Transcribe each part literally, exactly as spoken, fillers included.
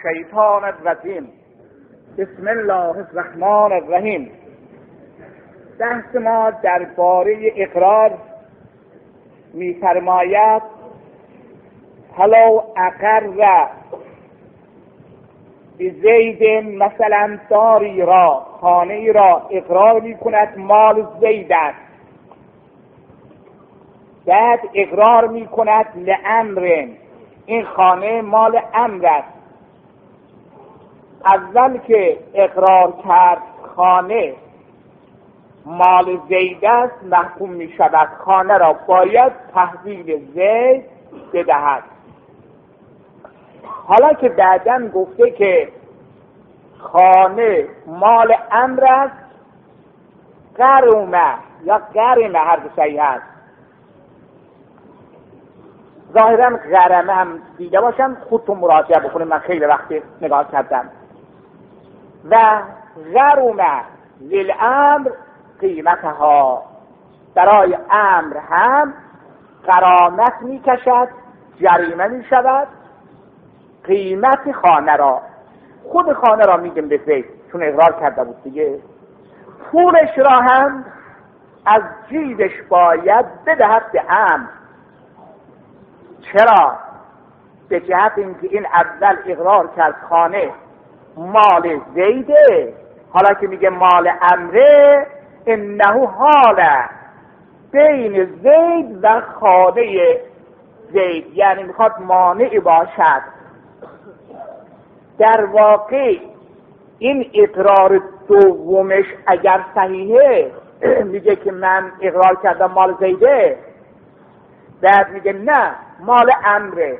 الشیطان الرجیم. بسم الله الرحمن الرحیم. بحث ما درباره اقرار می‌فرماید حالا اقر زید مثلا داری را، خانه ای را اقرار می کند مال زید است، بعد اقرار می کند لامر، این خانه مال امر است. اول که اقرار کرد خانه مال زید است محکوم می شود خانه را باید تحویل زید بدهد. حالا که بعداً گفته که خانه مال امر است، قرمه یا قرمه هر دو صحیح است، ظاهراً غرمه هم دیده باشم، خودتون مراجعه بکنید، من خیلی وقتی نگاه کردم. و غرمه للامر قیمتها، برای امر هم غرامت می کشد، جریمه می شود قیمت خانه را. خود خانه را میگم به زید چون اقرار کرده بود دیگه، پولش را هم از جیبش باید بدهد به امر. چرا؟ به جهت اینکه این اول اقرار کرد خانه مال زیده، حالا که میگه مال امره، انه حاله بین زید و خانه زید، یعنی میخواد مانعی باشد. در واقع این اقرار دومش اگر صحیحه، میگه که من اقرار کردم مال زیده، بعد میگه نه مال امره،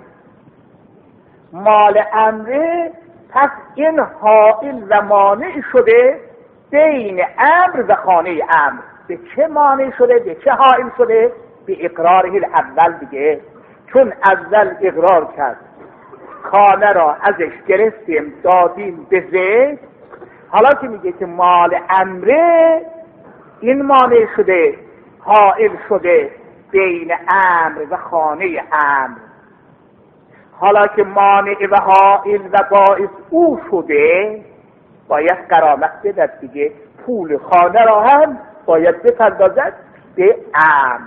مال امره، پس این حائل و مانع شده بین امر و خانه امر. به چه مانع شده؟ به چه حائل شده؟ به اقراره الاول دیگه، چون اول اقرار کرد خانه را ازش گرفتیم دادیم به زید، حالا که میگه که مال امره، این مانع شده حائل شده بین امر و خانه امر. حالا که مانع و حائل و باعث او شده، باید غرامت بدهد دیگه، پول خانه را هم باید بپردازد به امر.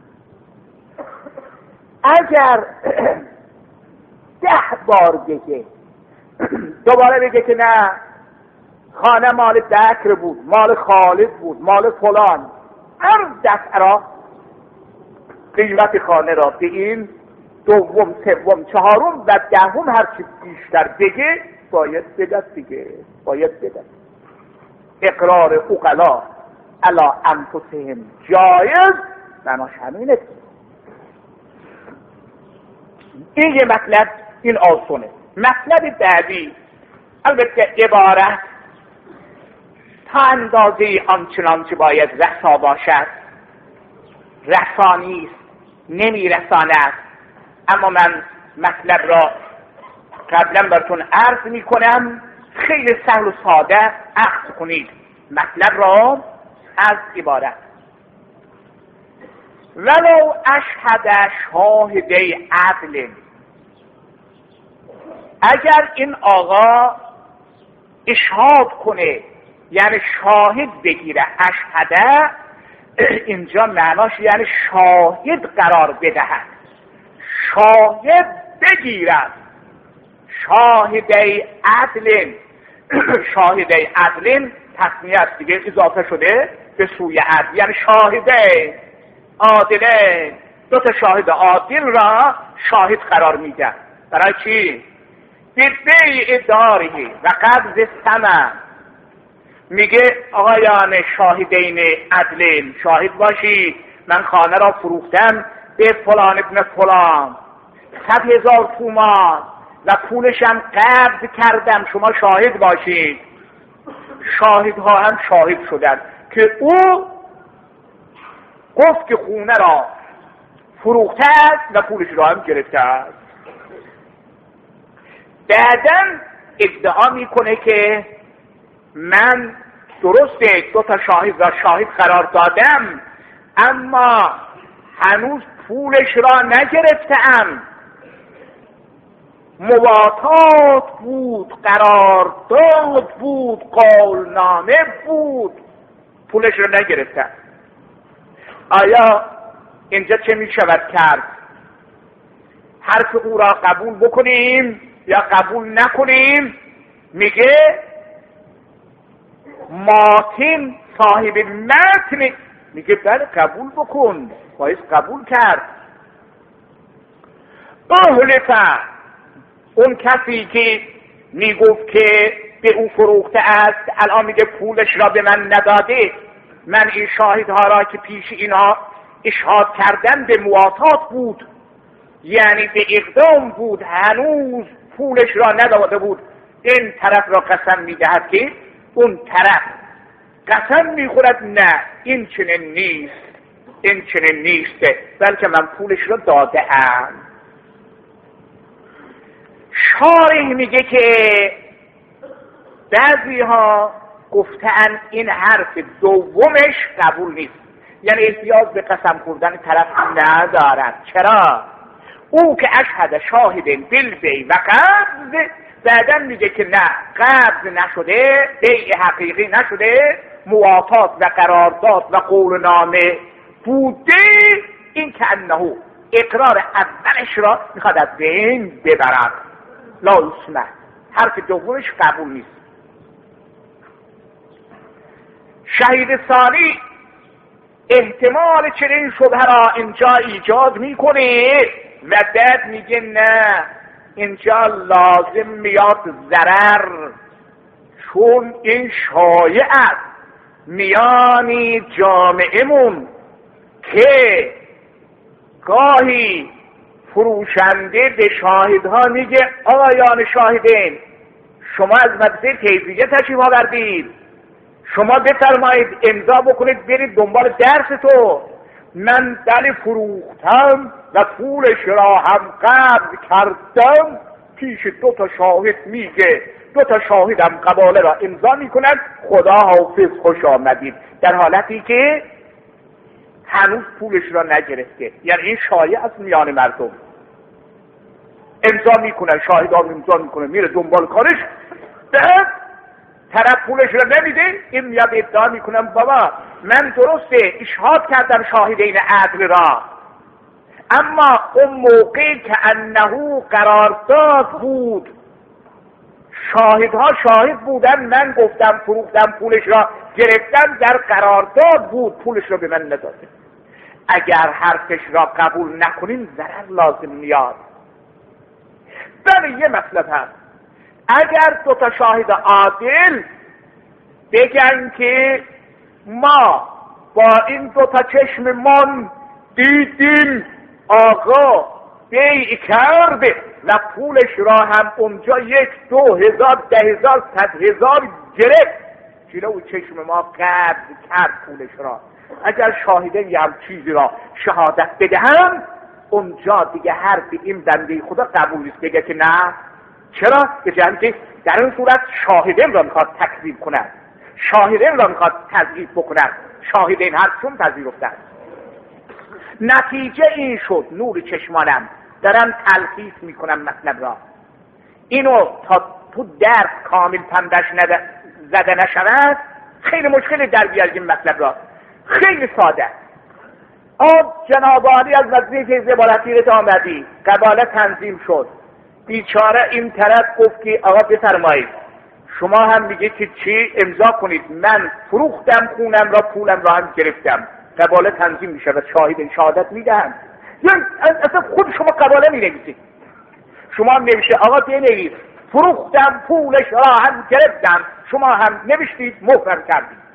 اگر ده بار بگه دوباره بگه که نه خانه مال بکر بود، مال خالد بود، مال فلان، هر دفعه را قیمت خانه را به این دوم سوم چهارم و دهم هر چی بیشتر بگه باید بدهد دیگه، باید بدهد. اقرار عقلا علی انفسهم جایز، معناش همینه. این یه مطلب، این آسونه. مطلب بعدی، البته عبارت تا اندازه آنچنان که باید رسا باشد رسانیست، نمی رساند. اما من مطلب را قبلا براتون عرض می کنم، خیلی سهل و ساده اخذ کنید مطلب را از عبارت. ولو اشهد شاهدی عدل، اگر این آقا اشهاد کنه یعنی شاهد بگیره، اشهده اینجا معناش یعنی شاهد قرار بدهد، شاهد بگیرد، شاهدی عدل، شاهدی عدل تصمیه است دیگه، اضافه شده به سوی عدل، یعنی شاهده عادله، دو تا شاهد عادل را شاهد قرار میده. برای چی؟ به بیع داری و قبض ثمن. میگه آقایان شاهدین عدلین شاهد باشید، من خانه را فروختم به فلان ابن فلان صد هزار تومان و پولشم قبض کردم، شما شاهد باشید. شاهدها هم شاهد شدند که او گفت که خونه را فروخته است و پولش را هم گرفته است. بعداً ادعا میکنه که من درسته دو تا شاهد را شاهد قرار دادم، اما هنوز پولش را نگرفتم. مواتات بود، قرارداد بود، قولنامه بود، پولش رو نگرفتن. آیا اینجا چه می شود کرد؟ حرف او را قبول بکنیم یا قبول نکنیم؟ میگه ماتن صاحب متن میگه بله قبول بکن، باید قبول کرد. اهلفه، اون کسی که میگفت که به او فروخته است الان میگه پولش را به من نداده، من این شاهدها را که پیش اینا اشهاد کردن به مواتات بود، یعنی به اقدام بود، هنوز پولش را نداده بود. این طرف را قسم میدهد که اون طرف قسم میخورد نه این چنین نیست، این چنین نیست، بلکه من پولش را داده ام. شارح میگه که بعضی ها گفتن این حرف دومش قبول نیست، یعنی احتیاج به قسم خوردن طرف ندارد. چرا؟ او که اشهد شاهد بالبیع و قبض، بعدم میگه که نه قبض نشده، بیع حقیقی نشده، مواتات و قرارداد و قولنامه بوده. این که انه اقرار اولش را میخواد از بین ببرد، لا اسمه، حرف دومش قبول نیست. شهید ثانی احتمال چنین شبهه را اینجا ایجاد میکنه و بعد میگه نه اینجا لازم میاد ضرر، چون این شایع است میانی جامعهمون که گاهی فروشنده به شاهدها میگه آقایان شاهدین شما از مدرسه تیزیه تشریف آوردید، شما بفرمایید امضا بکنید برید دنبال درس تو. من بله فروختم و پولش را هم قبض کردم، پیش دو تا شاهد میگه، دو تا شاهدم قباله را امضا میکنن، خدا حافظ خوش آمدید، در حالتی که هنوز پولش را نگرفته. یعنی این شایع از میان مردم، امضا میکنن، شاهدان امضا میکنن، میره دنبال کارش، بعد طرف پولش را نمیده، این میاد ادعا میکنم بابا من درسته اشهاد کردم شاهدین عدل را، اما اون موقعی که انه قرارداد بود، شاهدها شاهد بودن، من گفتم فروختم پولش را گرفتم، در قرارداد بود، پولش را به من نداده. اگر حرفش را قبول نکنیم ضرر لازم میاد. بله یه مطلب هست، اگر دو تا شاهد عادل بگن که ما با این دو تا چشممون دیدیم آقا بیع کرده و پولش را هم اونجا یک دو هزار ده هزار صد هزار گرفت، جلو چشم ما قبض کرد پولش را، اگر شاهدین یه هم چیزی را شهادت بدهم اونجا دیگه حرف این بنده خدا قبول نیست، بگه که نه. چرا؟ به جهت که در این صورت شاهدین را میخواد تکذیب کند، شاهدین را میخواد تضعیف بکند، شاهدین حرفشون پذیرفتن. نتیجه این شد نور چشمانم دارم تلخیص میکنم مطلب را، اینو تا تو درس کامل پندش زده نشود خیلی مشکل در بیاریم مطلب را، خیلی ساده. آب جناب عالی از مدرسه زبالتیرت آمدی، قباله تنظیم شد، بیچاره این طرف گفت که آقا بفرمایید شما هم میگه که چی امضا کنید، من فروختم خونم را پولم را هم گرفتم، قباله تنظیم میشه و شاهد شهادت میدهم. یعنی اصلا خود شما قباله مینویسید، شما هم نوشته آقا بنویس فروختم پولش را هم گرفتم، شما هم نوشتید مهر کردید.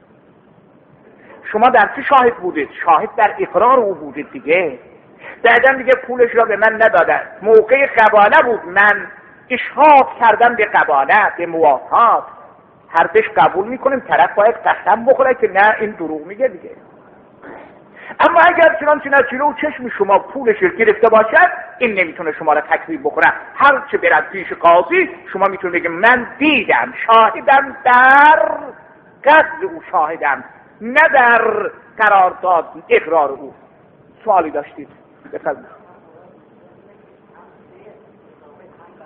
شما در چه شاهد بودید؟ شاهد در اقرار او بودید دیگه. بعدم دیگه پولش را به من ندادن، موقع قباله بود، من اشهاد کردم به قباله، به موافات، حرفش قبول میکنیم، طرف باید قسم بخوره که نه این دروغ میگه دیگه. اما اگر چنانچه نجلو چشم شما پولش رو گرفته باشد، این نمیتونه شما را تکذیب بکنه، هر چه برد پیش قاضی شما میتونه بگه من دیدم، شاهدم در قبض او، شاهدم نه در قرارداد اقرار او. سوالی داشتید؟ بفرمایید.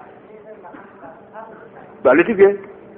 بله دیگه.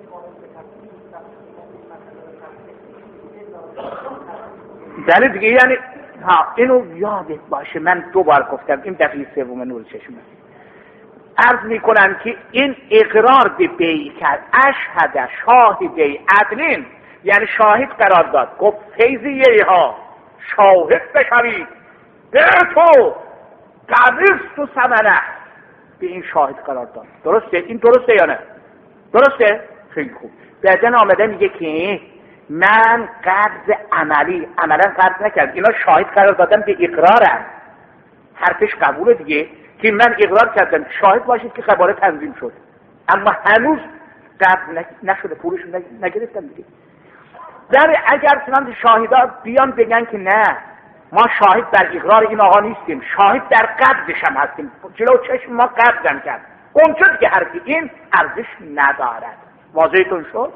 بله دیگه، یعنی ها اینو یادت باشه، من دو بار گفتم، این دفعه سوم نور چشمه. عرض میکنن که این اقرار به بیع کرد، اشهد شاهدی عدلین، یعنی شاهد قرار داد، گفت فیضیه ها شاهد بشوید به تو قرص تو ثمنه، به این شاهد قرار داد. درسته؟ این درسته یا نه؟ درسته؟ خیلی خوب. بعدن آمده میگه که من قرض عملی عملا قرض نکرد، اینا شاهد قرار دادن به اقرارم، حرفش قبوله دیگه، که من اقرار کردم شاهد باشید که قباله تنظیم شد، اما هنوز قرض نشده، پولش نگرفتم دیگه. در اگر چنان شاهدان بیان بگن که نه ما شاهد بر اقرار این آقا نیستیم، شاهد در قبضش هم هستیم، جلو چشم ما قبضم کرد، اونجا دیگه حرفی این ارزش ندارد. واضحتون شد؟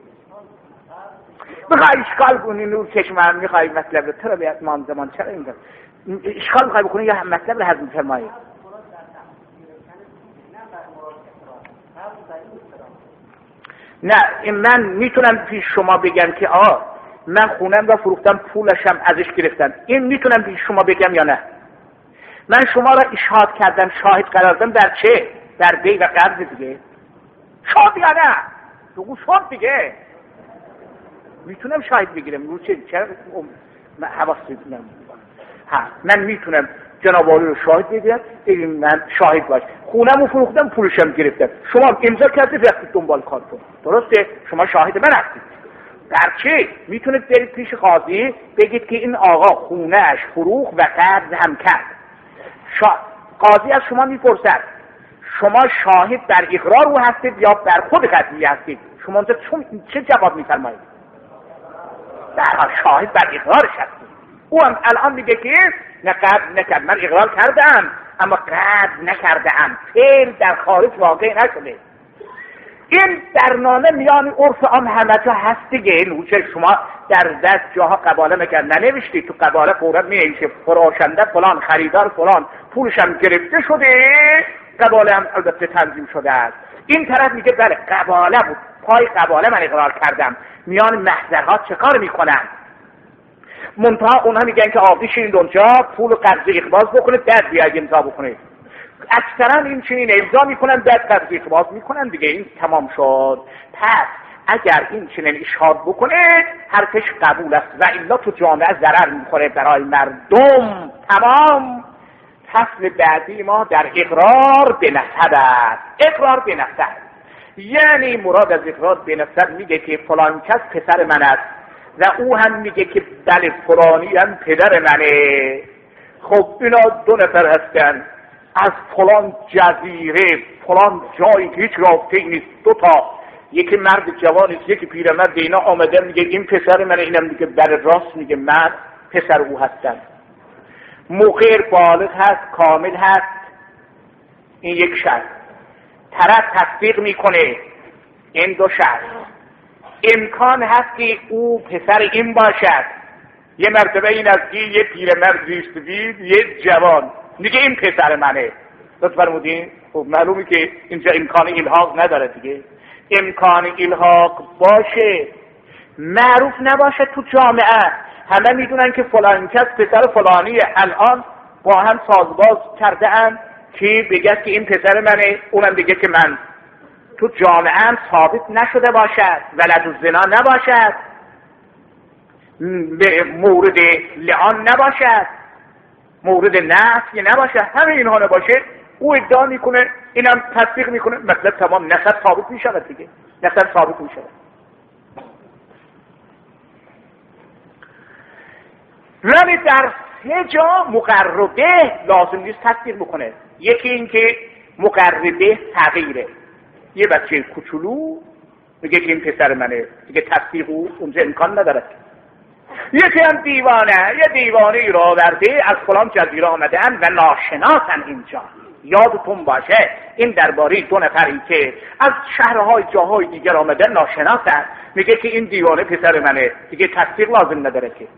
بخوای اشکال کنی نور چشم هم میخوای مطلب رو ترا بیاد مان زمان چرا اینجا اشکال بخوای بکنی یا مطلب رو هضم فرمایی؟ نه من میتونم پیش شما بگم که آه من خونم را فروختم پولشم ازش گرفتم، این میتونم پیش شما بگم یا نه؟ من شما را اشهاد کردم، شاهد قرار دادم در چه؟ در بیع و قرض دیگه. شد یا نه؟ بگو شد دیگه. میتونم شاهد بگیرم رو چه؟ چرا من حواست نمیدونم. ها من میتونم جناب عالی رو شاهد بگیرم، بگیم من شاهد باش خونم رو فروختم پولشم گرفتم، شما امضا کردید رفتید دنبال کارتون، درسته؟ شما شاهد من هستید. در چه؟ میتونید برید پیش قاضی بگید که این آقا خونهش فروخت و قرض هم کرد. شا... قاضی از شما میپرسد شما شاهد بر اقرار او هستید یا بر خود قضیه هستید؟ شما چه جواب میفرمایید؟ در شاهد بر اقرارش هستید. او هم الان میگه که نه قرض نکرد، من اقرار کردم اما قرض نکردم، فعل در خارج واقع نشده. این در نامه میان عرف عام همه جا هست دیگه. نوچه شما در دست جاها قباله میکرد ننوشتی، تو قباله فورا مینویسه فروشنده فلان، خریدار فلان، پولش هم گرفته شده، قباله هم البته تنظیم شده است. این طرف میگه بله قباله بود، پای قباله من اقرار کردم. میان محضرها چه کار میکنن؟ منتها اونها میگن که آقا بشینید اونجا پول قرض اقباض بکنید بعد بیاید امضا بکنید. اکثرا این چنین امضا میکنن بعد قرض اقباض میکنن دیگه. این تمام شد. پس اگر این چنین اشهاد بکنه حرفش قبول است و الا تو جامعه ضرر میخوره برای مردم. تمام. فصل بعدی ما در اقرار به نسب است. اقرار به نسب یعنی مراد از اقرار به نسب میگه که فلان کس پسر من است و او هم میگه که بله فلانی هم پدر منه. خب اینا دو نفر هستن از فلان جزیره فلان جایی که هیچ رابطه‌ای نیست، دو تا، یکی مرد جوان است یکی پیرمرد، اینا آمده میگه این پسر منه، اینم میگه بله راست میگه من پسر او هستم. مقر بالغ هست، کامل هست، این یک شرط. طرف تصدیق میکنه، این دو شرط. امکان هست که او پسر این باشد. یه مرتبه این از یه پیرمرد زیست دید، یه جوان میگه این پسر منه. لطف فرمودین؟ خب معلومه که اینجا امکان الحاق نداره دیگه. امکان الحاق باشه معروف نباشه تو جامعه، همه میدونن که فلان کس پسر فلانیه، الان با هم سازباز کرده ام که بگه که این پسر منه، اونم بگه که من. تو جامعه هم ثابت نشده باشد، ولد الزنا نباشد، مورد لعان نباشد، مورد نفی نباشد، همه اینها نباشه، او ادعا میکنه اینم تصدیق میکنه، مطلب تمام، نسب ثابت میشود دیگه. نسب ثابت میشود. ولی در سه جا مقربه لازم نیست تصدیق بکنه. یکی این که مقربه تغییره، یه بچه کوچولو میگه که این پسر منه، دیگه تصدیق او اونجا امکان نداره. یکی هم دیوانه، یه دیوانه ای را آورده از فلان جزیره آمدن و ناشناسن اینجا. یادتون باشه این درباره دو نفری که از شهرهای جاهای دیگر آمدن ناشناسن، میگه که این دیوانه پسر منه، دیگه تصدیق لازم نداره که.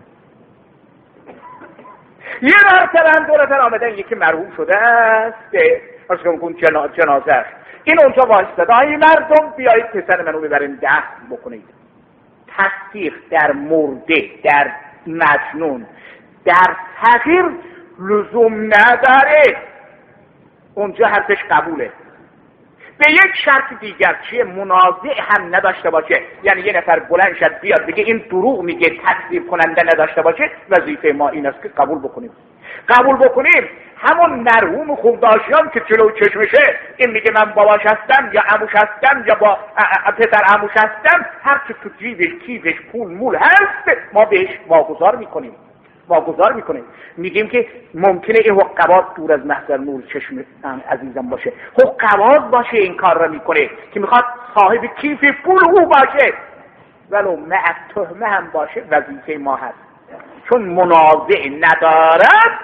یه مرتبه هم دو نفر آمدن، یکی مرحوم شده است، ارز کن جنا جنازه این اونجا وایستاده، ای مردم بیایید پسر منو ببرین دفن بکنید. تصدیق در مرده، در مجنون، در صغیر لزوم نداره، اونجا حرفش قبوله. به یک شرط دیگر چیه؟ منازع هم نداشته باشه. یعنی یه نفر بلند شد بیاد بگه این دروغ میگه، تکذیب کننده نداشته باشه، وظیفه ما این است که قبول بکنیم. قبول بکنیم همون مرحوم خوبداشیان که جلو چشمشه این میگه من باباش هستم یا عموش هستم یا با پسر عموش هستم، هر چی تو جیبش کیفش پول مول هست ما بهش واگذار میکنیم واگذار میکنیم میگیم که ممکنه این حقبات دور از محضر نور چشم عزیزم باشه، حقبات باشه این کار را میکنه که میخواد صاحب کیف پول او باشه، ولو مع تهمه هم باشه وظیفه ما هست. چون منازع ندارد،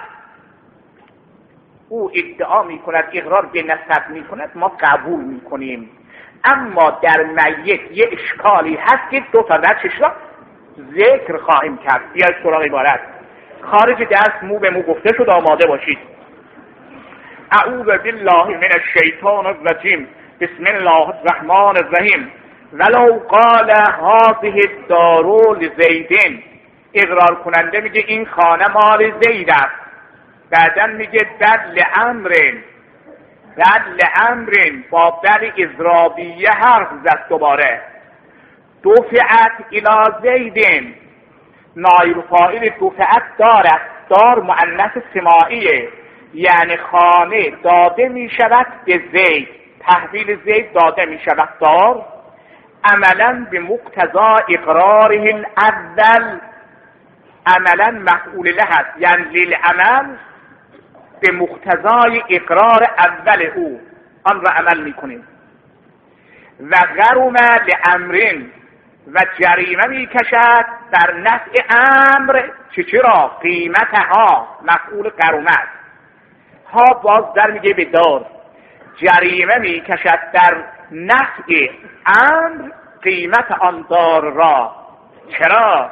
او ادعا میکند، اقرار به نسب میکند، ما قبول میکنیم. اما در میت یه اشکالی هست که دو تا درچش را ذکر خواهیم کرد. بیاید سراغ عبارت. خارج درس مو به مو گفته شد، آماده باشید. اعوذ بالله من الشیطان الرجیم، بسم الله الرحمن الرحیم. ولو قال هذه الدار لزید، اقرار کننده میگه این خانه مال زید است. بعداً میگه در لامرن، در لامرن با در اضرابیه حرف زد دوباره. دفعت الی زیدن، نایب فاعل دفعت دارد، دار مؤنث سماعیه، یعنی خانه داده میشود به زید، تحویل زید داده میشود دار، عملا به مقتضا اقراره الاول. عملا مفعول له است، یعنی للعمل به مقتضای اقرار اول او آن را عمل میکنیم. و غرم لامرین، و جریمه میکشد در نفع امر، چه چرا؟ قیمتها، مفعول غرمت. ها باز در میگه به دار، جریمه میکشد در نفع امر قیمت آن دار را. چرا؟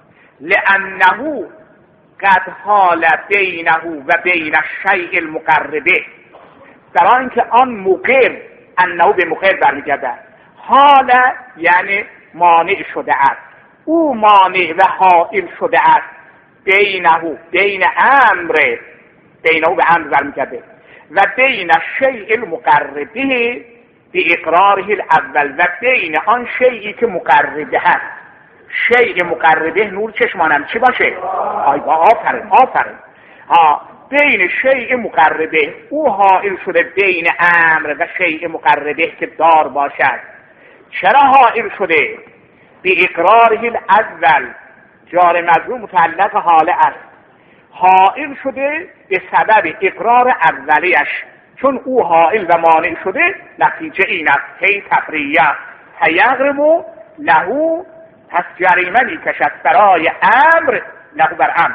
لانه قد حال بینه و بین الشیء المقربه، در اینکه آن مقر، انه به مقر برمیگرده، حال یعنی مانع شده است، او مانع و حائل شده است، بینه بین امر، بینه به امر برمیگرده، و بین الشیء المقربه به اقراره الاول، و بین آن شیئی که مقربه هست. شیء مقربه نور چشمانم چی باشه؟ آی با آفرین آفرین ها، بین شیء مقربه او حائل شده بین امر و شیء مقربه که دار باشد. چرا حائل شده؟ به اقراره الاول، جار مجرور متعلق حاله است، حائل شده به سبب اقرار اولیش، چون او حائل و مانع شده نتیجه این است هی تفریه هیغرمو لهو، پس جریمه میکشد برای امر، لهو بر امر،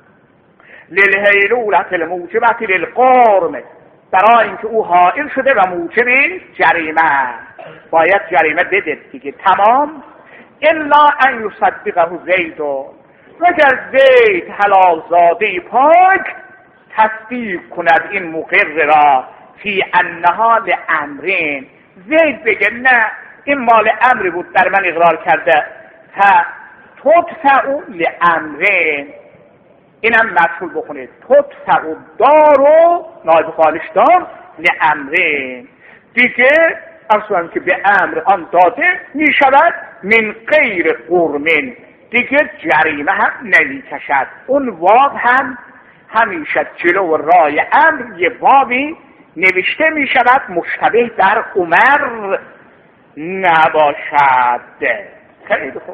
للهیلولت الموجبت للقرم، برای اینکه او حائل شده و موجب جریمه، باید جریمه بده دیگه، تمام. الا ان یصدقه زید، مگر زید حلال زاده پاک تصدیق کند این مقر را، فی انها لامرین، زید بگه نه این مال امر بود در من اقرار کرده، تا تدفعو لامرین، اینم مفعول بکنید، تدفعو دارو نایب فاعلش دار لامرین، دیگه اصلا که به امر آن داده می شود من غیر قرمن، دیگه جریمه هم نمی کشد. اون واو هم همیشه جلو رای امر یه واوی نوشته می شود مشتبه در عمر نباشد. خیلی خوب.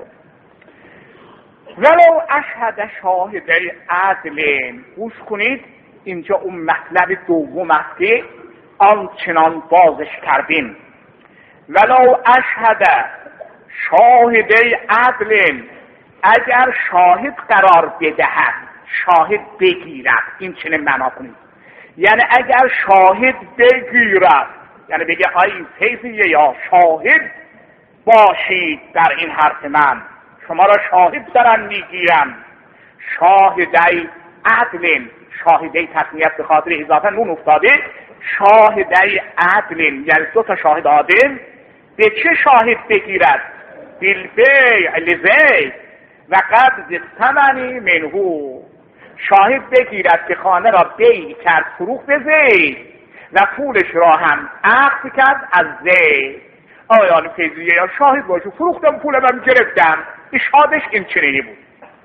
ولو اشهد شاهدی عدلین، گوش کنید اینجا اون مطلب دوم است که آنچنان بازش کردیم. ولو اشهد شاهدی عدلین، اگر شاهد قرار بدهد، شاهد بگیرد، این چنین معنا کنید، یعنی اگر شاهد بگیرد، یعنی بگه آی فیضیه یا شاهد باشید در این حرف من، شما را شاهد دارم میگیرم. شاهدی عدلین، شاهدی تصمیت به خاطر اضافه نون افتاده، شاهدی عدل، یعنی دو تا شاهد عادل به چه شاهد بگیرد؟ بالبیع لزید و قبض ثمنی منهو، شاهد بگیرد که خانه را بیع کرد فروخت به زید و پولش را هم عقد کرد از زید. آیان فیضیه یا شاهد باشه فروختم پولم هم گرفتم، اشهادش این چنینی بود.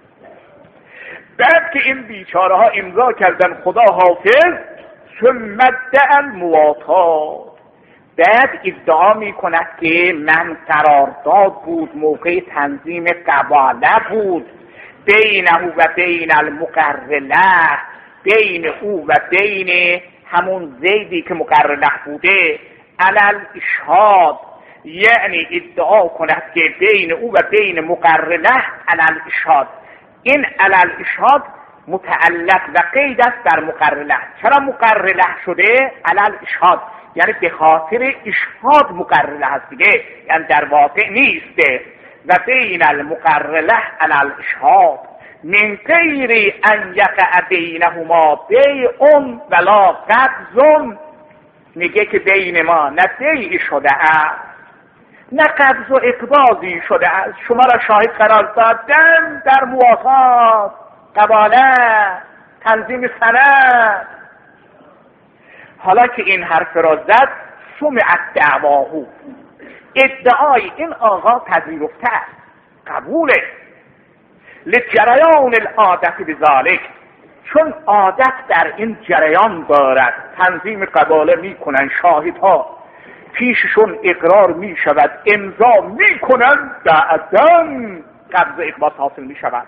بعد که این بیچاره ها امضا کردن خدا حافظ، ثم ادعا المواطات، بعد ادعا می کند که من قرارداد بود موقع تنظیم قباله بود بینه و بین المقرله، بین او و بین همون زیدی که مقرله بوده، علل اشهاد، یعنی ادعا کند که بین او و بین مقرله علل اشهاد. این علل اشهاد متعلق و قید است در مقرله. چرا مقرله شده علل اشهاد؟ یعنی به خاطر اشهاد مقرله هست دیگه، یعنی در واقع نیسته. و بین المقرله علل اشهاد من غیر ان یقع بینهما بیع ولا قبض، میگه که بین ما نه بیع شده است نه قبض و اقباضی شده است. شما را شاهد قرار دادن در موافات، قباله، تنظیم سند. حالا که این حرف را زد، سمعت دعواهو، ادعای این آقا پذیرفته است، قبوله. لجریان العادت بذالک، چون عادت در این جریان دارد، تنظیم قباله می کنن، شاهدها پیششون اقرار می شود، امضا می کنن، بعدن قبض اقباض حاصل می شود.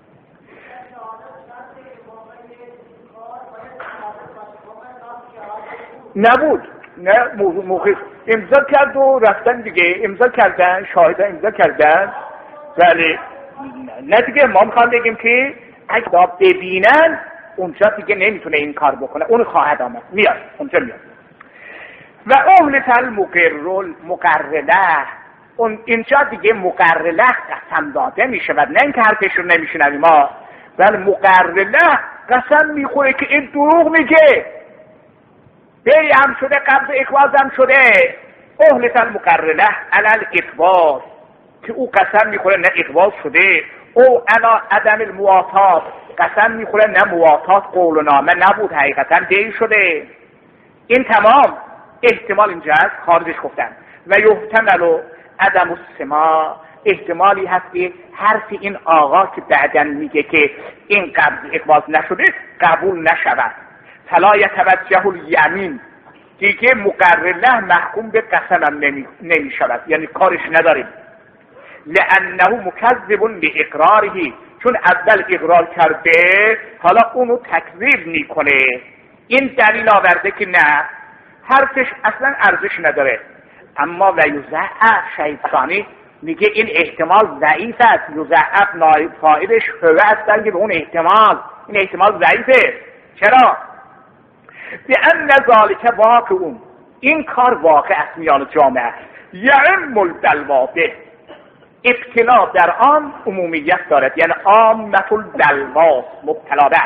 نبود، نه موقع امضا کرد و رفتن دیگه، امضا کردن، شاهدان امضا کردن، ولی نه دیگه. ما میخوام بگیم که اگه ببینن اونجا دیگه نمیتونه این کار بکنه، اون خواهد آمد، میاد اونجا میاد. و اهلت المقرل مقرله، اون اینجا دیگه مقرله قسم داده میشه و نه اینکه حرفش رو نمیشنویم ما، ولی مقرله قسم میخوره که این دروغ میگه، بیع هم شده، قبض اقباض هم شده. اهلت المقرله علل اقباض، که او قسم میخوره نه اقباض شده، او علا عدم المواتات، قسم میخوره نه مواتات قول و نامه نبود، حقیقتا بیع شده. این تمام احتمال اینجا هست، خارجش گفتن. و یحتمل عدم السماع، احتمالی هست که حرف این آقا که بعدن میگه که این قبض اقباض نشده قبول نشود. فلا یتوجه الیمین، دیگه مقرله محکوم به قسمم نمی, نمی شود، یعنی کارش نداریم. لانه مکذب باقراره، چون اول اقرار کرده حالا اونو تکذیب میکنه. این دلیل آورده که نه، حرفش اصلا ارزش نداره. اما و یضعف شیطانی، میگه این احتمال ضعیف است. یضعف نایب فاعلش هو است، که به اون احتمال، این احتمال ضعیفه. چرا؟ به ان ذالک واقع، این کار واقع است میان جامعه. یعم الدلواده، ابتلا در آن عمومیت دارد، یعنی عامة الدلواس مبتلا بر.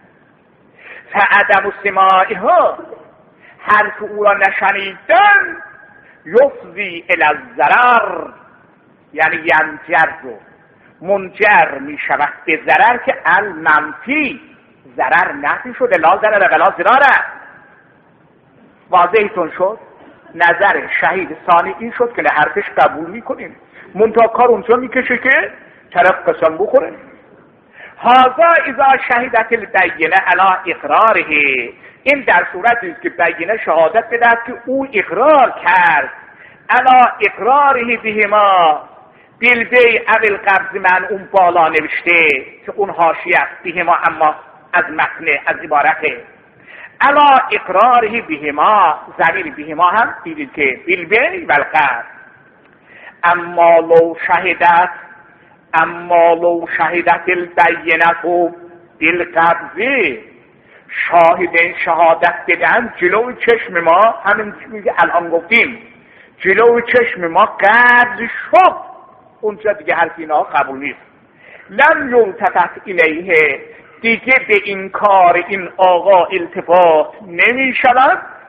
فعدم سماعها، حرف او را نشنیدن، یفضی الی الضرر، یعنی ینجر رو منجر می شود به ضرر که المنفی، ضرر نفی شده، لا ضرر ولا ضرار. واضحتون شد؟ نظر شهید ثانی این شد که حرفش قبول می کنیم، منتها کار اونجا میکشه که طرف قسم بخوره. هذا اذا شهدت البینه علی اقراره، این در صورتی است که بینه شهادت بدهد که او اقرار کرد، علی اقراره بهما بالبیع او القبض، من اون بالا نوشته که اون حاشیه است، بهما اما از متن از عبارته، علی اقراره بهما، ضمیر بهما هم دیدید که بالبیع و القبض. اما لو شهدت اما لو شهدت البینه بالقبض، شاهدین شهادت بدن جلوی چشم ما، همین میگه الان گفتیم جلوی چشم ما قبض شد، اونجا دیگه حرف اینا قبول نیست. لم یلتفت الیه، دیگه به این کار این آقا التفات نمی شود،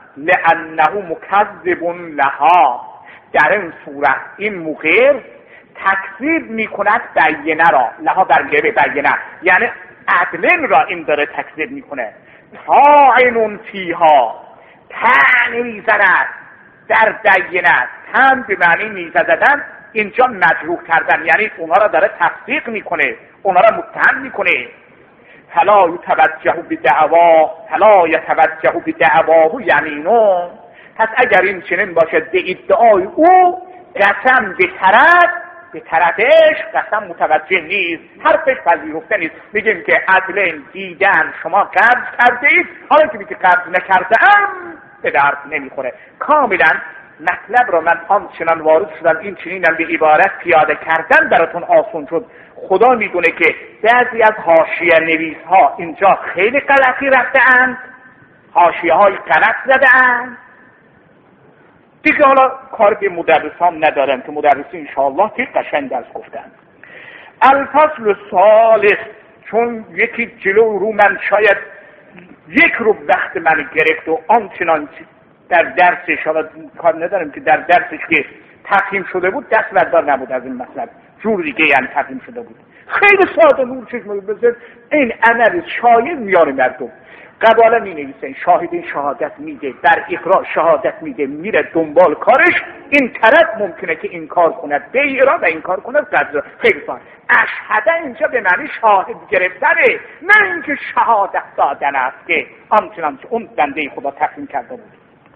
لانه مکذب لها، در این صورت این مقر تکذیب میکند بینه را، لها برگه به بینه، یعنی عدل را این داره تکذیب میکنه. طاعن فیها، طعن میزند در بینه، طعن به معنی نیزه زدن، اینجا مجروح کردن، یعنی اونا را داره تصدیق میکنه، اونا را متهم میکنه. فلا یتوجه بدعوا فلا یتوجه بدعواه یمینون، پس اگر این چنین باشد به ادعای او قسم به طرف به طرفش قسم متوجه نیست، حرفش پذیرفته نیست. میگیم که عدل دیدن شما قرض کرده اید، حالا که میگه قرض نکرده ام به درد نمیخوره. کاملا مطلب رو من آنچنان وارد شدم این چنینم به عبارت پیاده کردن براتون آسان شد. خدا میدونه که بعضی از حاشیه نویس ها اینجا خیلی غلطی رفته اند، حاشیه های غلط زده اند دیگه. حالا کار به مدرسان ندارم که مدرسین انشاءالله که قشنگ درس گفتن. الفصل ثالث، چون یکی جلو رو من شاید یک رو وقت من گرفت و آنچنان در درسش، حالا کار ندارم که در درسش که تفهیم شده بود دست بردار نبود از این مطلب، جور دیگه یعنی تفهیم شده بود. خیلی ساده نور چشم بزن این عمل شایع میاره مردم. قباله می نویسن شاهد شهادت میده، در اقرار شهادت میده، میره دنبال کارش. این طرف ممکنه که این کار کند به ایران و این کار کند قدر. خیلی ساده. اشهده اینجا به معنی شاهد گرفتنه، نه اینکه شهادت دادن است که آنچنان که اون بنده خدا تقسیم کرده بود.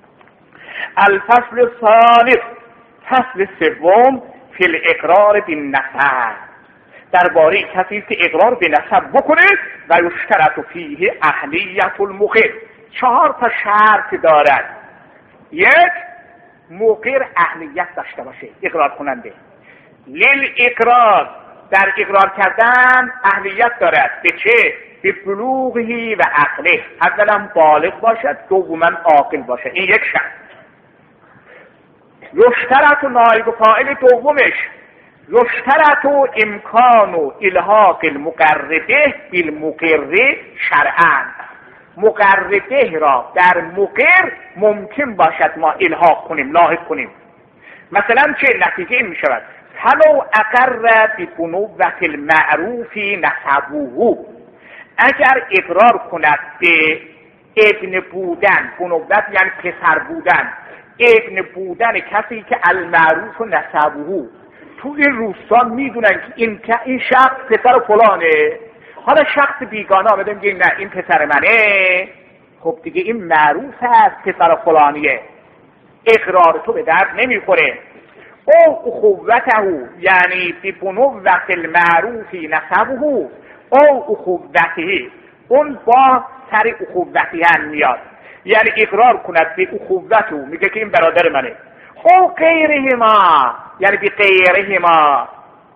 الفصل ثالث، فصل سوم، فی الاقرار بالنسب، درباره کسی که اقرار به نسب بکنه و یشترط فیه اهلیت المقر. چهار تا شرط دارد. یک، مقر اهلیت داشته باشه، اقرار کننده. لیل اقرار، در اقرار کردن اهلیت دارد. به چه؟ به بلوغی و عقله. اولا بالغ باشد، دوما عاقل باشد. این یک شرط. یشترط و نایب فاعل دومش یشترط و امکان و الحاق المقرده بالمقر شرعا. مقرده را در مقر ممکن باشد ما الحاق کنیم، لاحق کنیم. مثلا چه نتیجه این می شود؟ فلو اقر ببنوة المعروف نسبوه، اگر اقرار کند به ابن بودن، بنوة یعنی پسر بودن، ابن بودن کسی که المعروف و نسبوه، تو این روستان میدونن که این این شخص پسر فلانه، حالا شخص بیگانه آمده میگه نه این پسر منه، خب دیگه این معروف هست پسر فلانیه، اقرار تو به درد نمیخوره. او اخوته یعنی ببنوة المعروف نسبه، او اخوته اون با سر اخوتی هم میاد، یعنی اقرار کند به اخوته، میگه که این برادر منه. او غیرهما یعنی بی غیرهما،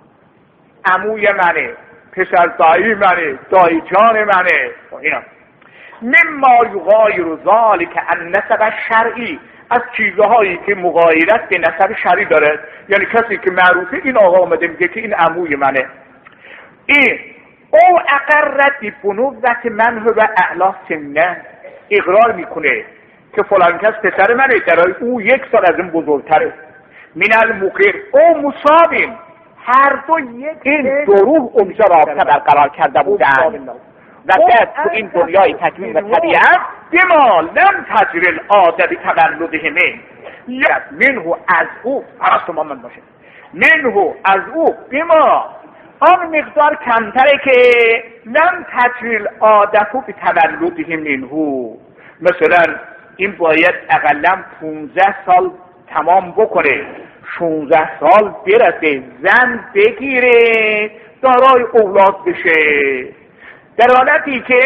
عموی منه، پسر دایی منه، دایی جان منه. اینا مما یغایر ذلک النسب الشرعی، از چیزهایی که مغایرت به نسب شرعی داره، یعنی کسی که معروفه این آقا آمده میگه که این عموی منه. این او اقرت ببنوة من هو اعلی سنه، اقرار میکنه که فلان کس پسر منه، در او یک سال از این بزرگتره. من المقر او مصابین، هر دو یک این دروح اونجا رابطه برقرار کرده بودن و بعد تو این دنیای تکوین و طبیعت بما لم تجری العاده بتولدهم، منه از او فرست ما من باشه، منه از او بما آن مقدار کمتره که لم تجری العاده بتولدهم منه. مثلا این باید اقلا پونزده سال تمام بکنه، شونزده سال برسه، زن بگیره، دارای اولاد بشه، در حالتی که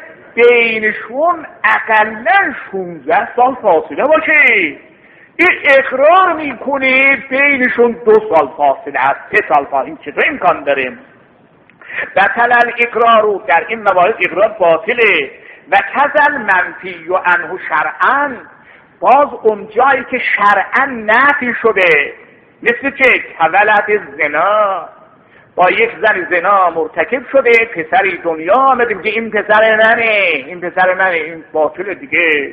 بینشون اقلا شونزده سال فاصله باشه. این اقرار میکنه بینشون دو سال فاصله است، سه سال فاصله. این چطور امکان داریم؟ بطل الاقرار، در این موارد اقرار باطله. و کذل منفی و عنه شرعا، باز اون جایی که شرعا نفی شده، مثل چه؟ کولد زنا، با یک زن زنا مرتکب شده، پسری دنیا آمده میگه این پسر منه، این پسر منه، این باطل دیگه.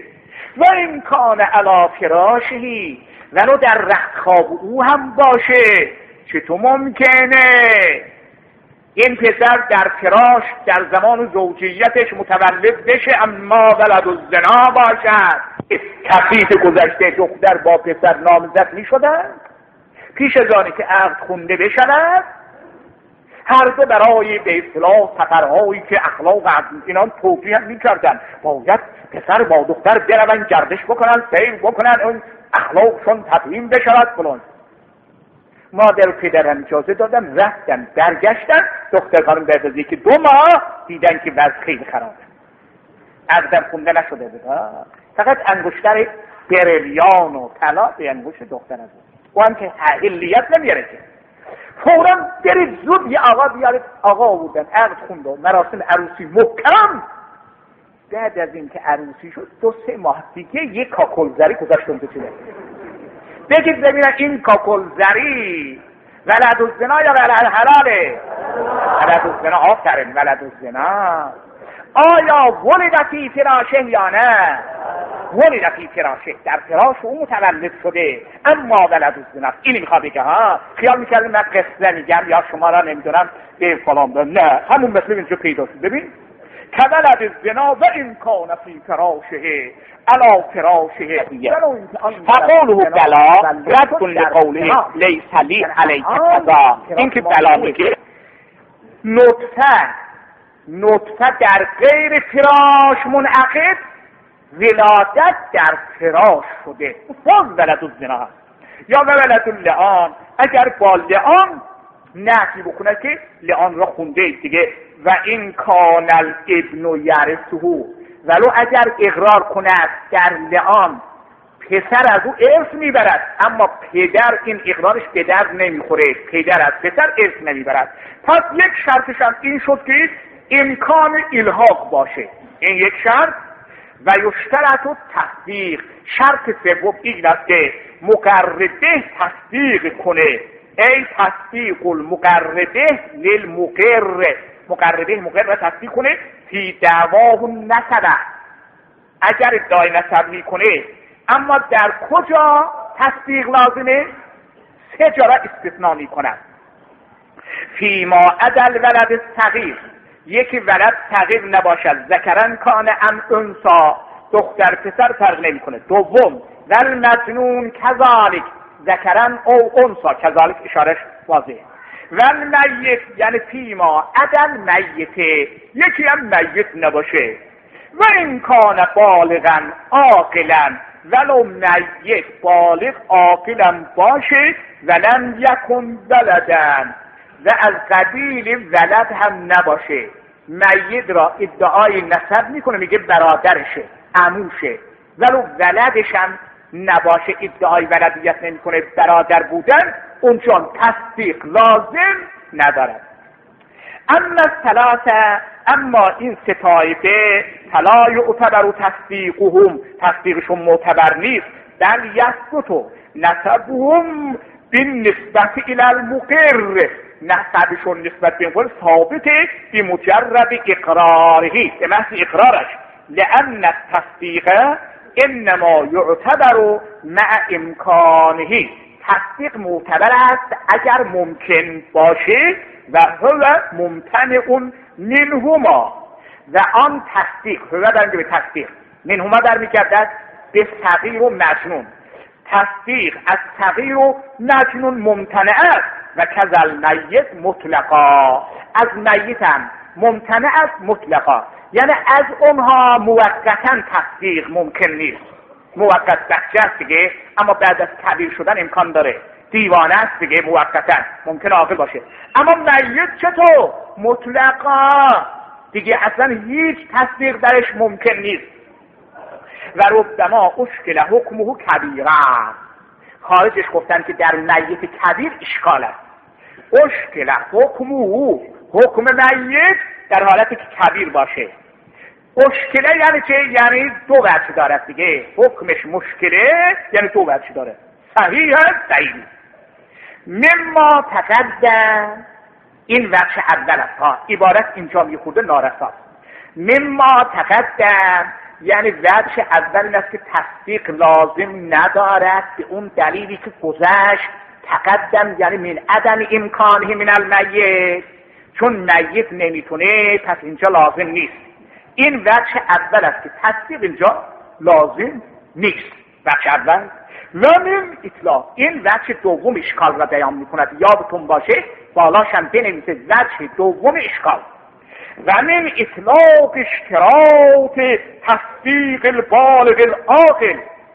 و این کان علی فراشهی، ولو در رختخواب او هم باشه. چطور ممکنه این پسر در فراش در زمان زوجیتش متولد بشه اما ولد الزنا باشد؟ تفریط گذشته دختر با پسر نامزد می شدن پیش از آنی که عقد خونده بشود، هر دو برای به اصطلاح سفرهایی که اخلاق اینان توجیه می کردن باید پسر با دختر برون گردش بکنن، سیر بکنن، اون اخلاقشون تفهیم بشود فلان. مادر و پدرم اجازه دادن، رفتن برگشتن، دختر خانم بعد از یکی دو ماه دیدن که وضع خیلی خرابه، عقدم خونده نشده بود، فقط انگشتر بریلیان و طلا به انگشت دختر از او هم که اهلیت نمیاره که فوراً برید زود یه آقا بیارید. آقا آوردن، عقد خوند و مراسم عروسی محکم. بعد از این که عروسی شد دو سه ماه دیگه یه کاکلزری گذاشتن تو چیزه. بگید ببینن این کاکلزری ولد الزنا یا ولد حلاله؟ ولد الزنا. آفرین، ولد الزنا. آیا ولد فی فراشه یا نه؟ ولد فی فراشه، در فراش او متولد شده، اما ولد الزنا. اینی میخواد بگه ها. خیال میکردیم من قصه میگم یا شما را نمیدونم به فلان دارم. نه، همون مثل اینجا پیدا شد. ببین که ولد الزنا و این کان فی فراشه علی فراشه فقوله بلا رد لقوله لیس لی علیک قضا. این که بلا میگه نطفه نطفه در غیر فراش منعقد، ولادت در فراش شده، باز ولد الزنا هست. یا ولد اللعان، اگر با لعان نفی بکنه که لعان را خونده دیگه، و این کان الابن یرثه، ولو اگر اقرار کند در لعان پسر از او ارث میبرد، اما پدر این اقرارش به درد نمیخوره، پدر از پسر ارث نمیبرد. پس یک شرطش هم این شد که امکان الحاق باشه، این یک شرط. و یشترط و تصدیق، شرط سوم این است که مقربه تصدیق کنه، ای تصدیق المقربه للمقر، مقربه مقر تصدیق کنه فی دعواه نسبه، اگر ادعای نسب میکنه. اما در کجا تصدیق لازمه؟ سه جا را استثناء میکنه. فی ما عدل ولد صغیر، یکی ولد صغیر نباشد، ذکرن کان ام انثی، دختر پسر فرق نمیکنه. دوم ول مجنون کذالک، ذکرن او انثی، کذالک اشارش واضحه. ول میت یعنی فی ما عدل میته، یکی هم میت نباشه. و این کان بالغا عاقلا، ولو میت بالغ عاقلا باشه، ولم یکن ولدن، و از قبیل ولد هم نباشه. میت را ادعای نسب میکنه، میگه برادرشه، عموشه، ولو ولدش هم نباشه، ادعای ولدیت نمیکنه، برادر بودن اونجا تصدیق لازم ندارد. اما ثلاثه، اما این سه طایفه فلا یعتبر تصدیقهم، تصدیقشون معتبر نیست. بل یثبت نسبهم بالنسبت الى المقر، نسبشون نسبت به مقر ثابته بمجرد اقرارهی، به محض اقرارش. لان التصدیق انما یعتبر مع امکانهی، تصدیق معتبر است اگر ممکن باشه، و هو ممتنع منهما، و آن تصدیق هو برمیگه به تصدیق منهما برمیگردد به صغیر و مجنون. تصدیق از صغیر و مجنون ممتنع است، و کذل میت مطلقا، از میت هم ممتنع است مطلقا، یعنی از اونها موقتا تصدیق ممکن نیست. موقت بچه است دیگه، اما بعد از کبیر شدن امکان داره، دیوانه است دیگه، موقتا ممکن عاقل باشه. اما میت چطور؟ مطلقا دیگه، اصلا هیچ تصدیق درش ممکن نیست. و ربما اشکل حکمه کبیرا، خارجش گفتن که در میت کبیر اشکال است. اشکل حکمه، حکم میت در حالتی که کبیر باشه. اشکله یعنی چه؟ یعنی دو وجه داره دیگه، حکمش مشکله یعنی دو وجه داره، صحیح است ضعیف. مما تقدم، این وجه اول است ها، عبارت اینجا میخورده نارساست. مما تقدم یعنی وجه اول این است که تصدیق لازم ندارد به اون دلیلی که گذشت تقدم، یعنی من عدم امکانه من المیت، چون میت نمیتونه پس اینجا لازم نیست. این وجه اول است که تصدیق اینجا لازم نیست، وجه اول. و من اطلاق، این وجه دوم اشکال را بیان میکند، یادتون باشه بالاش هم بنویسه وجه دوم اشکال. و من اطلاق اشتراط تصدیق البالغ العاقل،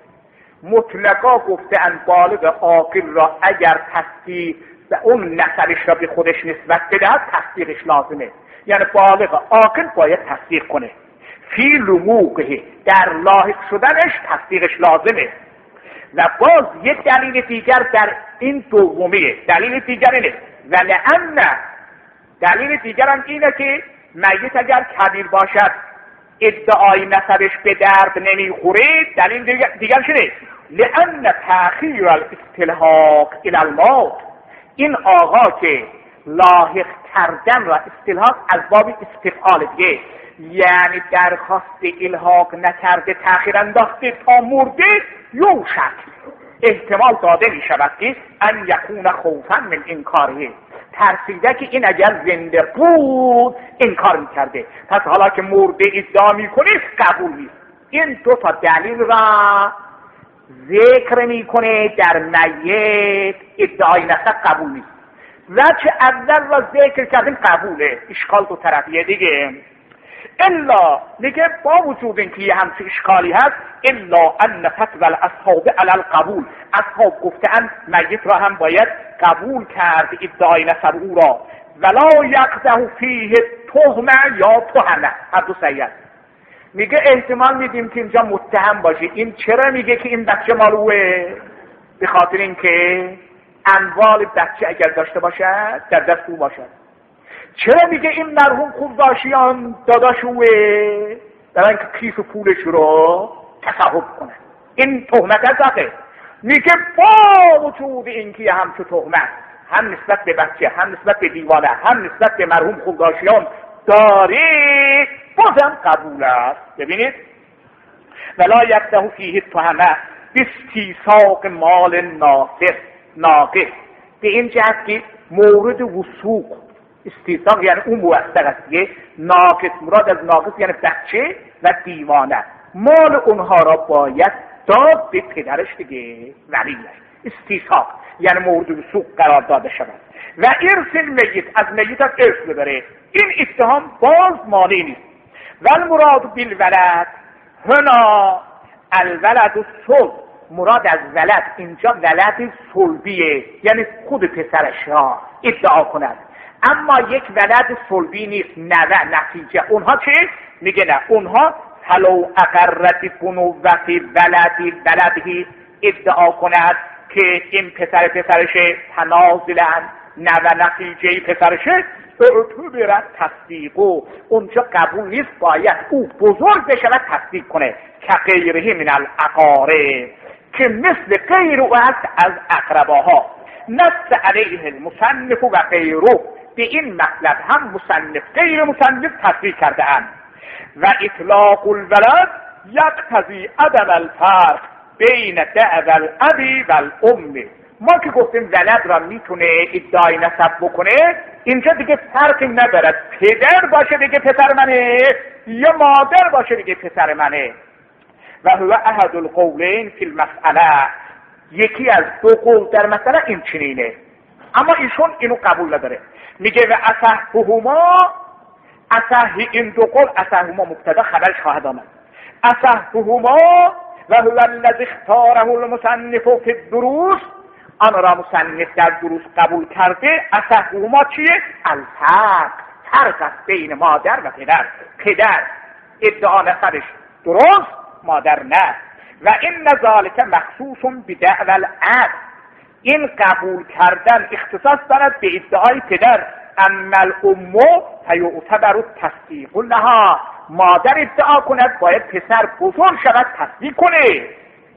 مطلقا گفته ان بالغ عاقل را اگر تصدیق و اون نسبش را به خودش نسبت بدهد تصدیقش لازمه، یعنی بالغ عاقل باید تصدیق کنه. فی لموقه، در لاحق شدنش تصدیقش لازمه. و باز یک دلیل دیگر در این دومیه، دلیل دیگر اینه و لأن، دلیل دیگر هم اینه که میت اگر کبیر باشد ادعای نسبش به درد نمیخوره. دلیل دیگر دیگر شنه لأن تأخیر الاستلحاق الى الموت، این آقا که لاحق کردن را استلحاق از باب استفعال دیگه، یعنی درخواست الحاق نکرده تأخیر انداخته تا مرده، یوشک احتمال داده می شود که ان یکون خوفا من انکاره، ترسیده که این اگر زنده بود انکار می کرده، پس حالا که مرده ادعا می کنه قبول نیست. این دو تا دلیل را ذکر می کنه در میت ادعای نسب قبول نیست. وجه اول را ذکر کردیم قبوله، اشکال دو طرفیه دیگه. الا میگه با وجود اینکه یه همچه اشکالی هست، الا ان فتوى الاصحاب علی القبول، اصحاب گفتن میت را هم باید قبول کرد ادعای نسب او را، ولا یقدح فیه تهمه یا تهمه، هر دو صحیح. میگه احتمال میدیم که اینجا متهم باشه. این چرا میگه که این بچه مالوه؟ به خاطر اینکه اموال بچه اگر داشته باشد در دست او باشد. چرا میگه این مرحوم خورداشیان داداشوه؟ برای اینکه کیف پولش رو تصاحب کنه. این تهمت ازاقه. میگه با وجود اینکه همچه تهمت هم نسبت به بچه، هم نسبت به دیوانه، هم نسبت به مرحوم خورداشیان داره، بازم قبول است. ببینید ولا یقدح فیه تهمه باستیثاق مال ناقص، ناقص به این جهت که مورد وثوق، استیثاق یعنی اون موثق است دیگه، ناقص مراد از ناقص یعنی بچه و دیوانه، مال اونها را باید داد به پدرش دیگه، ولیش. استیثاق یعنی مورد وثوق قرار داده شود. و ارث میت، از میت از ارث ببره، این اتهام باز مانع نیست. و المراد بالولد هنا الولد الصلب، مراد از ولد اینجا ولد صلبیه، یعنی خود پسرش را ادعا کند. اما یک ولد صلبی نیست، نوه، نتیجه. اونها چه؟ میگه نه، اونها فلو اقرت بنوت ولدی ولدی ادعا کند که این پسر پسرشه، تنازلا نوه نتیجه پسرشه، اعتبرت تصدیقو، اونجا قبول نیست، باید او بزرگ بشود تصدیق کنه. که غیره من الاقارب، که مثل غیر او است از اقرباها. نص علیه المصنف و غیره، به این مطلب هم مصنف غیر مصنف تصدیق کرده اند. و اطلاق الولد یقتضی عدم الفرق بین دعوی الابی و الام. ما که گفتیم ولد را میتونه ادعای نسب بکنه، اینجا دیگه فرقی ندارد پدر باشه دیگه پسر منه یا مادر باشه دیگه پسر منه. و هو احد القولین فی المسئله، یکی از دو قول در مسئله این چنینه، اما ایشون اینو قبول نداره. میگه و اصحهما، اصح این دو قول، اصحهما مبتدا خبرش خواهد آمد. اصحهما و هو الذی اختاره المصنف فی الدروس، آن را مصنف در دروس قبول کرده. اصحهما چیه؟ الفرق، فرق است بین مادر و پدر. پدر ادعا نسبش درست، مادر نه. و این ذالک مخصوص بدعوی الاب، این قبول کردن اختصاص دارد به ادعای پدر. اما الام فیعتبر التصدیق لها، مادر ادعا کند باید پسر بزرگ شود تصدیق کنه.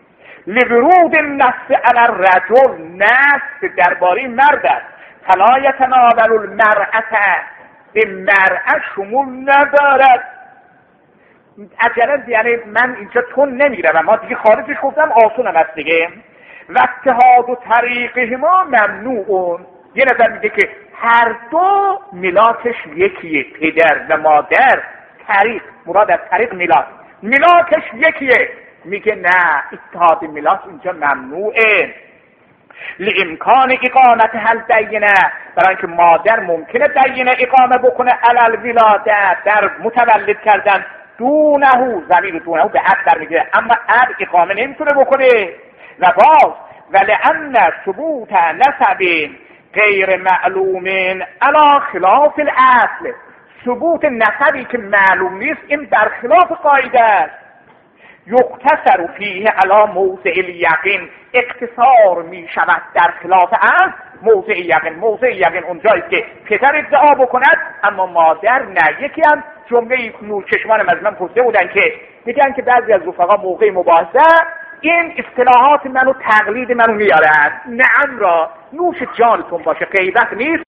لورود النص علی الرجل، نص درباره مرد است. فلا یتناول المرأة، به مرأة شمول ندارد. عجله یعنی من اینجا تون نمیره و ما دیگه خارجش گفتم آسونم است دیگه. و اتحاد و طریقهما ممنوعون، یه نظر میگه که هر دو میلاکش یکیه، پدر و مادر. طریق مراد از طریق میلاک، میلاکش یکیه. میگه نه، اتحاد میلاک اینجا ممنوعه. لامکان اقامت هل دینه، برای اینکه مادر ممکنه دینه اقامه بکنه علل ولادت، در متولد کردن. دونه، ضمیر دونه به اب در میگه، اما اب اقامه نمیتونه بکنه. و باز ولأن ثبوت نسب غیر معلوم علی خلاف الاصل، ثبوت نسبی که معلوم نیست این در خلاف قاعده است. یقتصر فیه علی موضع الیقین، اقتصار می شود در خلاف اصل موضع یقین. موضع یقین اونجاییست که پدر ادعا بکند اما مادر نه. یکی هم جمله نورچشمان از من پرسیده بودن که میگن که بعضی از رفقا موقع مباحثه این اصطلاحات منو تقلید منو میارن. نعم را نوش جانتون باشه، غیبت نیست.